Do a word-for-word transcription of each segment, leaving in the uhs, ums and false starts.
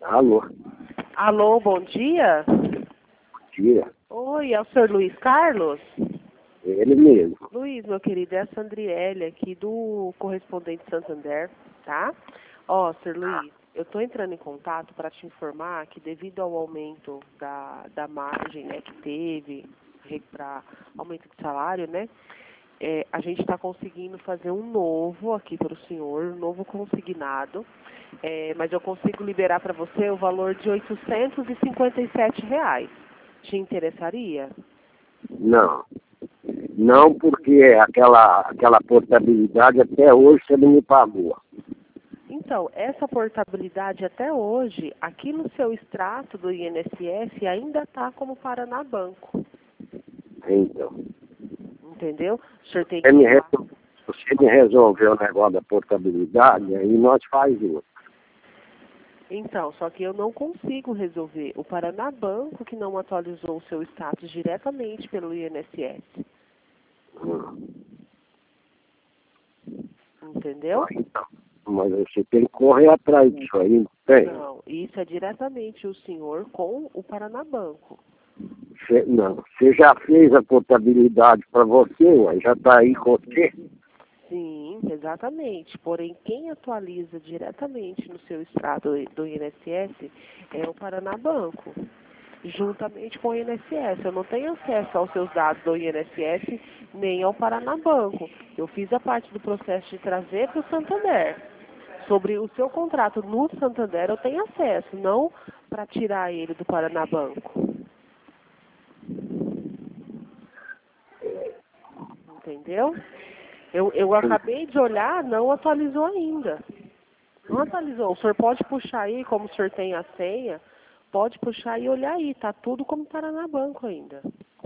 Alô, Alô, bom dia. dia. Oi, é o senhor Luiz Carlos? Ele mesmo. Luiz, meu querido, é a Sandriele aqui do Correspondente Santander, tá? Ó, senhor Luiz, eu estou entrando em contato para te informar que devido ao aumento da, da margem, né, que teve para aumento de salário, né, é, a gente está conseguindo fazer um novo aqui para o senhor, um novo consignado, é, mas eu consigo liberar para você o valor de oitocentos e cinquenta e sete reais. Te interessaria? Não. Não, porque aquela, aquela portabilidade até hoje você não me pagou. Então, essa portabilidade até hoje, aqui no seu extrato do I N S S, ainda está como Paraná Banco. Então, Entendeu? O senhor tem você que me, ir lá. resol- você me resolveu o negócio da portabilidade, aí nós faz outro. Então, só que eu não consigo resolver. O Paraná Banco que não atualizou o seu status diretamente pelo I N S S. Hum. Entendeu? Ah, então. Mas você tem que correr atrás disso aí, não tem? Não, isso é diretamente o senhor com o Paraná Banco. Você, não, você já fez a portabilidade para você, ué, já está aí com você? Sim, exatamente. Porém, quem atualiza diretamente no seu extrato do I N S S é o Paraná Banco, juntamente com o I N S S. Eu não tenho acesso aos seus dados do I N S S nem ao Paraná Banco. Eu fiz a parte do processo de trazer para o Santander. Sobre o seu contrato no Santander eu tenho acesso, não para tirar ele do Paraná Banco. Entendeu? Eu, eu acabei de olhar, não atualizou ainda. Não atualizou. O senhor pode puxar aí, como o senhor tem a senha, pode puxar e olhar aí. Tá tudo como Paraná Banco ainda.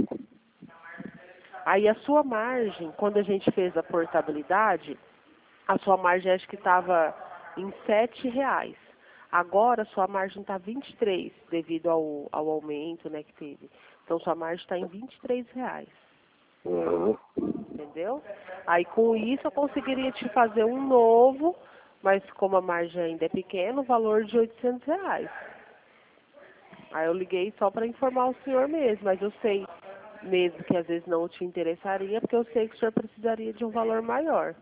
Aí a sua margem, quando a gente fez a portabilidade, a sua margem acho que estava em sete reais. Agora a sua margem está vinte e três, devido ao, ao aumento, né, que teve. Então sua margem está em vinte e três reais. Uhum. Entendeu? Aí com isso eu conseguiria te fazer um novo, mas como a margem ainda é pequena, o valor de oitocentos reais. Aí eu liguei só para informar o senhor mesmo, mas eu sei mesmo que às vezes não te interessaria, porque eu sei que o senhor precisaria de um valor maior.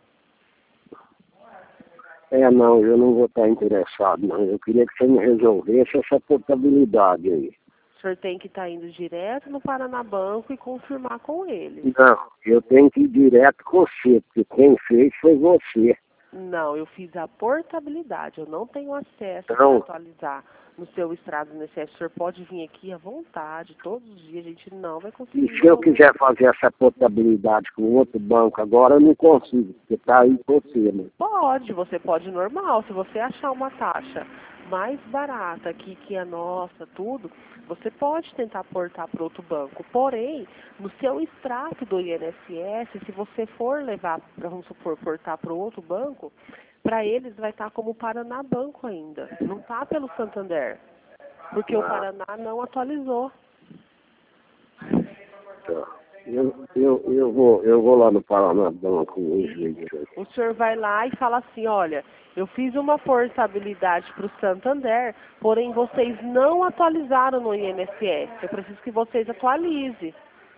É, não, eu não vou estar interessado, não. Eu queria que você me resolvesse essa portabilidade aí. O senhor tem que estar indo direto no Paraná Banco e confirmar com eles. Não, eu tenho que ir direto com você, porque quem fez foi você. Não, eu fiz a portabilidade, eu não tenho acesso para Então, atualizar no seu extrato do I N S S. O senhor pode vir aqui à vontade, todos os dias, a gente não vai e conseguir se eu resolver. quiser fazer essa portabilidade com outro banco agora, eu não consigo, porque está aí você, né? Pode, você pode normal, se você achar uma taxa mais barata aqui que a nossa, tudo, você pode tentar portar para outro banco. Porém, no seu extrato do I N S S, se você for levar, vamos supor, portar para outro banco, para eles vai estar como Paraná Banco ainda. Não está pelo Santander, porque o Ah, Paraná não atualizou. tá. Eu, eu, eu, vou, eu vou lá no Paraná Banco hoje. Aí. O senhor vai lá e fala assim, olha, eu fiz uma portabilidade para o Santander, porém vocês não atualizaram no I N S S. Eu preciso que vocês atualizem.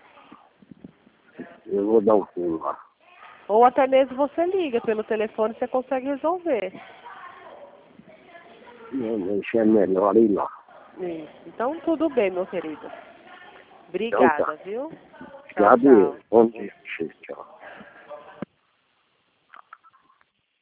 Eu vou dar um pulo lá. Ou até mesmo você liga pelo telefone, você consegue resolver. Não, mas isso é melhor ir lá. Isso. Então, tudo bem, meu querido. Então tá. Obrigada, viu? Tchau, Obrigado tchau. eu. Bom dia. Tchau.